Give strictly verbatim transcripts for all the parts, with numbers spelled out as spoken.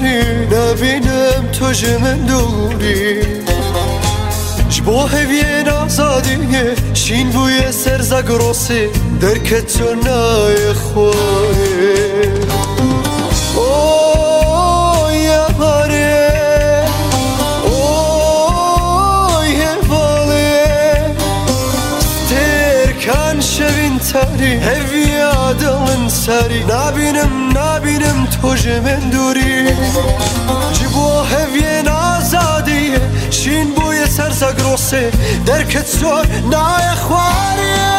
سری نبینم تو جمن دوری جبو هوین آزادیه شین بوی سرزگروسی درکت تو نای خواه اوه یاره اوه یواله سترکن شوین تری هوی آدلن سری نبینم نبینم تو جمن دوری جبو هوین آزادیه شین بوی سرزگروسی درکت تو نای خواه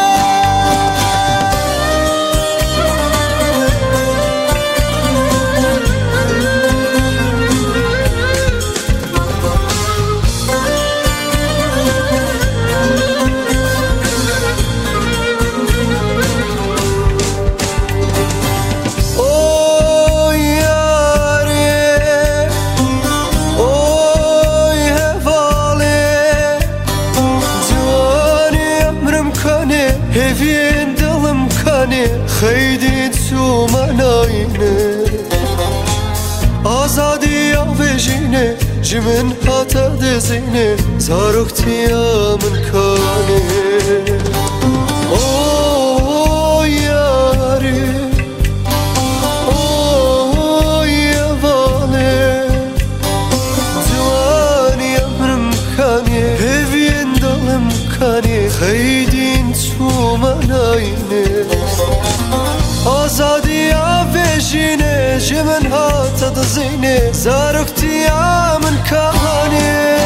هفين دلم كاني خيدي تو مناينه آزادي يا بجينه جمن هاتا دزينه زاروكتي من كاني اوه ياري اوه يا بالي دواني امرم كاني هفين دلم كاني خيدين تو مناينه آزادی یا بجینه جمن هات دزینه زارکتی یا من کانه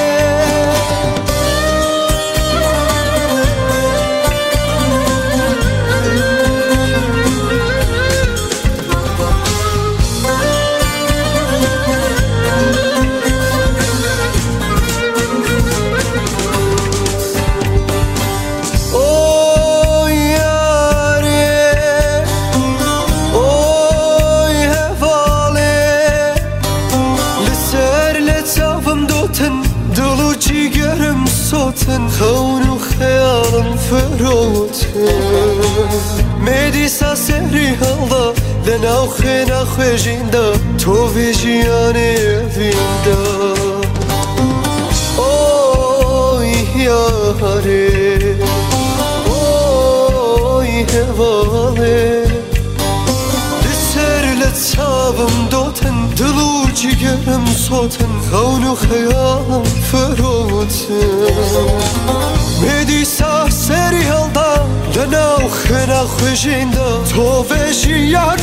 دلو جیگرم صوتن خون و خیالم فروتن میدیسا سری حالا دناو خینا خوشیندا تو ویجیانه ویندا اوی یاره اوی هواله دسر لطابم دوتن دلو جیگرم صوتن خون و خیالم فروتن میدیسا سری حالا دناو خینا خوشیندا تو ویجیانه